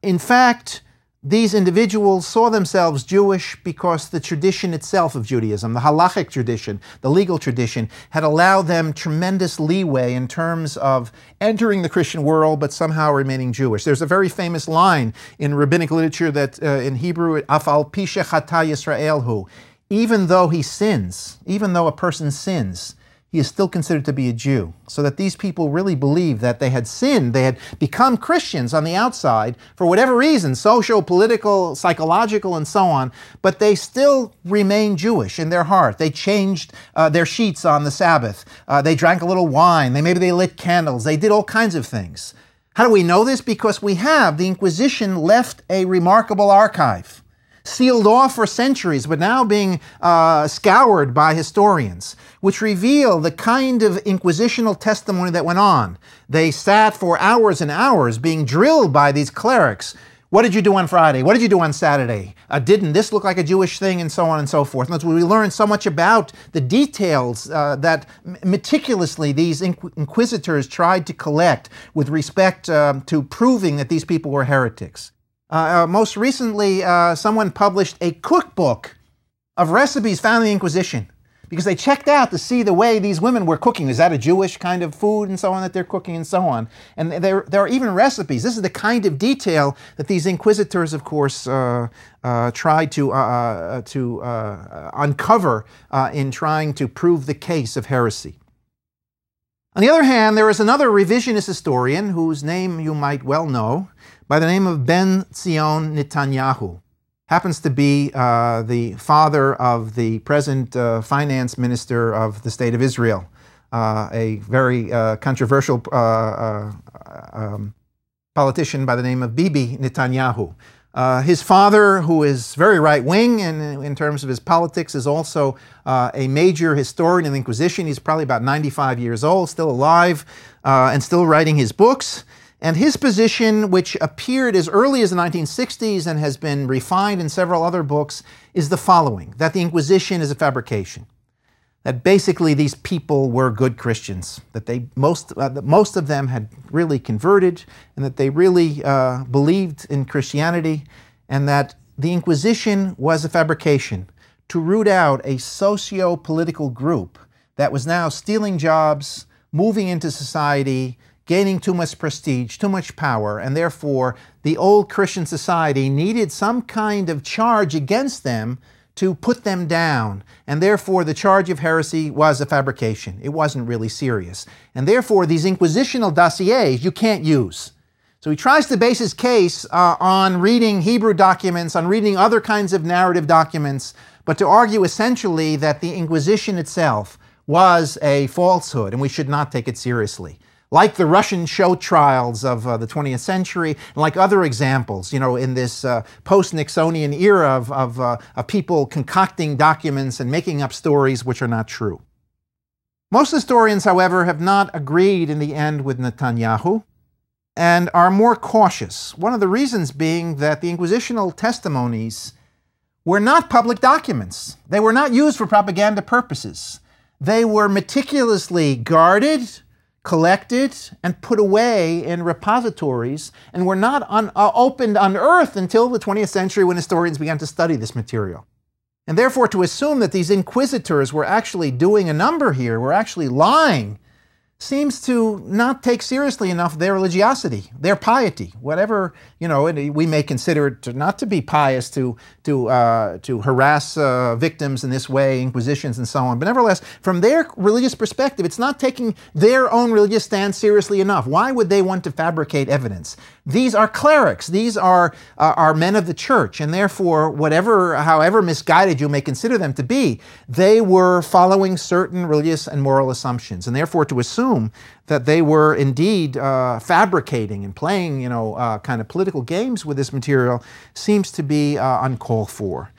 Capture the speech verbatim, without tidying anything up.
in fact, these individuals saw themselves Jewish because the tradition itself of Judaism, the halachic tradition, the legal tradition, had allowed them tremendous leeway in terms of entering the Christian world but somehow remaining Jewish. There's a very famous line in rabbinic literature that uh, in Hebrew, Af al pi shechata Yisrael hu, even though he sins, even though a person sins, he is still considered to be a Jew. So that these people really believed that they had sinned, they had become Christians on the outside for whatever reason, social, political, psychological, and so on, but they still remained Jewish in their heart. They changed uh, their sheets on the Sabbath. Uh, they drank a little wine. They, maybe they lit candles. They did all kinds of things. How do we know this? Because we have, the Inquisition left a remarkable archive, sealed off for centuries, but now being uh, scoured by historians, which reveal the kind of inquisitional testimony that went on. They sat for hours and hours being drilled by these clerics. What did you do on Friday? What did you do on Saturday? Uh, didn't this look like a Jewish thing? And so on and so forth. And that's where we learn so much about the details uh, that meticulously these inqu inquisitors tried to collect with respect uh, to proving that these people were heretics. Uh, uh, most recently, uh, someone published a cookbook of recipes found in the Inquisition because they checked out to see the way these women were cooking. Is that a Jewish kind of food and so on that they're cooking and so on? And there, there are even recipes. This is the kind of detail that these inquisitors, of course, uh, uh, tried to, uh, to uh, uncover uh, in trying to prove the case of heresy. On the other hand, there is another revisionist historian whose name you might well know, by the name of Ben Zion Netanyahu. Happens to be uh, the father of the present uh, finance minister of the State of Israel, uh, a very uh, controversial uh, uh, um, politician by the name of Bibi Netanyahu. Uh, his father, who is very right-wing and in terms of his politics, is also uh, a major historian in the Inquisition. He's probably about ninety-five years old, still alive, uh, and still writing his books. And his position, which appeared as early as the nineteen sixties and has been refined in several other books, is the following: that the Inquisition is a fabrication. That basically these people were good Christians, that they most, uh, that most of them had really converted, and that they really uh, believed in Christianity, and that the Inquisition was a fabrication to root out a socio-political group that was now stealing jobs, moving into society, gaining too much prestige, too much power, and therefore the old Christian society needed some kind of charge against them to put them down, and therefore the charge of heresy was a fabrication. It wasn't really serious. And therefore these inquisitional dossiers you can't use. So he tries to base his case uh, on reading Hebrew documents, on reading other kinds of narrative documents, but to argue essentially that the Inquisition itself was a falsehood and we should not take it seriously. Like the Russian show trials of uh, the twentieth century, and like other examples, you know, in this uh, post-Nixonian era of, of, uh, of people concocting documents and making up stories which are not true. Most historians, however, have not agreed in the end with Netanyahu and are more cautious. One of the reasons being that the inquisitional testimonies were not public documents. They were not used for propaganda purposes. They were meticulously guarded, collected, and put away in repositories, and were not un uh, opened, unearthed until the twentieth century when historians began to study this material. And therefore, to assume that these inquisitors were actually doing a number here, were actually lying, seems to not take seriously enough their religiosity, their piety, whatever, you know, we may consider it to not to be pious to, to, uh, to harass uh, victims in this way, inquisitions and so on. But nevertheless, from their religious perspective, it's not taking their own religious stand seriously enough. Why would they want to fabricate evidence? These are clerics. These are, uh, are men of the church, and therefore, whatever, however misguided you may consider them to be, they were following certain religious and moral assumptions, and therefore to assume that they were indeed uh, fabricating and playing, you know, uh, kind of political games with this material seems to be uh, uncalled for.